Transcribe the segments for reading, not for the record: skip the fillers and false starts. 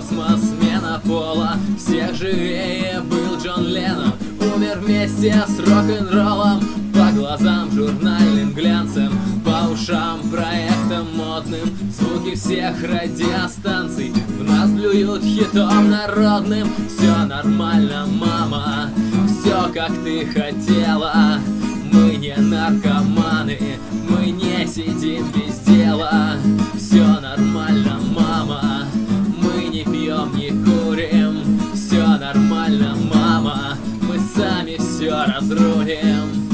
космос, смена пола. Всех живее был Джон Леннон. Умер вместе с рок-н-роллом. По глазам журнальным глянцем, по ушам проектам модным. Звуки всех радиостанций в нас блюют хитом народным. Все нормально, мама, все как ты хотела. Мы не наркоманы, мы не сидим без дела. Все нормально, мама, мы не пьем, не курим. Все нормально, мама, мы сами все разрулим.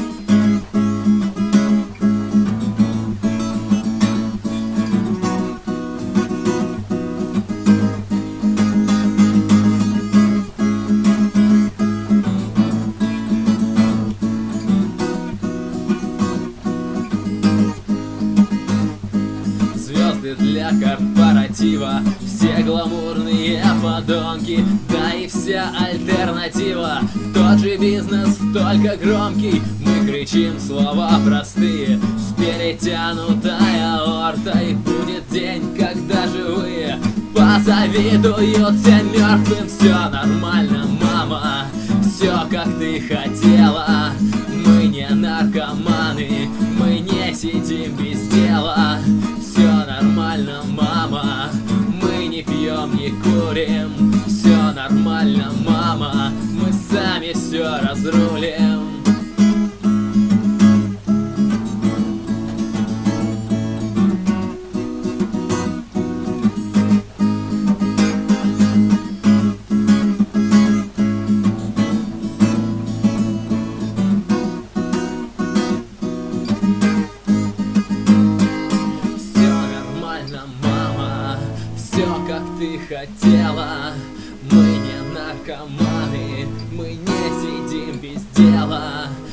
Для корпоратива все гламурные подонки, да и вся альтернатива. Тот же бизнес, только громкий. Мы кричим слова простые с перетянутой аортой. Будет день, когда живые позавидуют всем мертвым. Все нормально, мама, все как ты хотела. Мы не наркоманы, мы не сидим без дела. Все нормально, мама, мы не пьем, не курим. Все нормально, мама, мы сами все разрулим. Все как ты хотела. Мы не наркоманы, мы не сидим без дела.